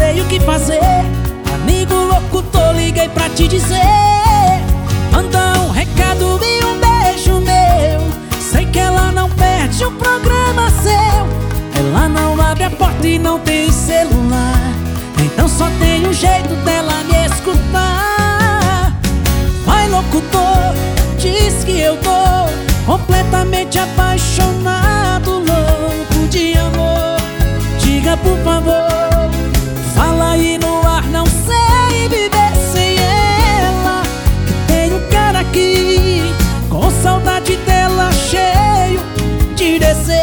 sei o que fazer. Amigo locutor, liguei pra te dizer. Manda um recado e um beijo meu. Sei que ela não perde um programa seu. Ela não abre a porta e não tem celular, então só tem um jeito dela me escutar. Vai locutor, diz que eu tô completamente apaixonado, louco de amor. Diga por favor, fala aí no ar, não sei viver sem ela. Tem um cara aqui com saudade dela, cheio de desejo.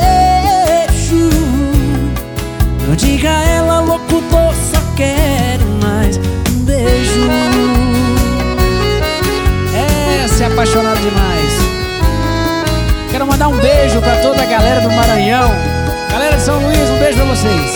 Não diga a ela, locutor, só quero mais um beijo. Se apaixonado demais. Quero mandar um beijo pra toda a galera do Maranhão. Galera de São Luís, um beijo pra vocês.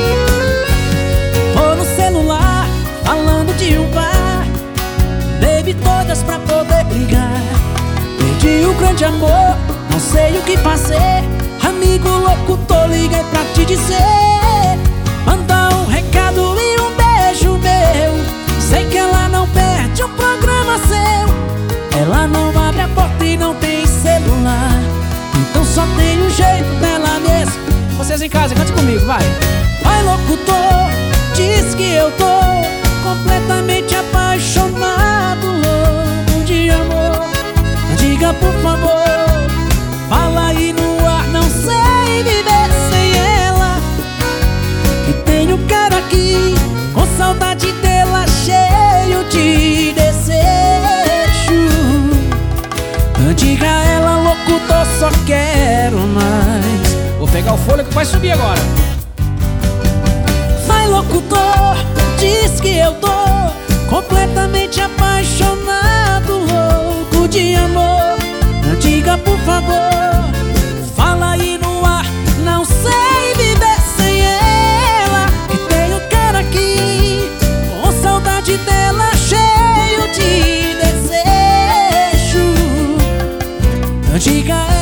Tô no celular, falando de um bar. Bebi todas pra poder ligar. Perdi o grande amor, não sei o que fazer. Amigo locutor, liguei pra te dizer. Manda um recado e um beijo meu. Sei que ela não perde um programa seu. Ela não abre a porta e não tem celular, então só tem um jeito dela mesmo. Vocês em casa, cante comigo, vai. Vai locutor, diz que eu tô completamente apaixonado, louco de amor. Diga por favor, fala aí no ar, não sei viver sem ela. Que tem um cara aqui com saudade dela, cheio de desejo. Diga a ela, locutor, só quero mais. Vou pegar o fôlego que vai subir agora. Vai locutor, diz que eu tô completamente apaixonado, louco de amor. Diga por favor, fala aí no ar, não sei viver sem ela. Que tem um cara aqui com saudade dela, cheio de desejo. Diga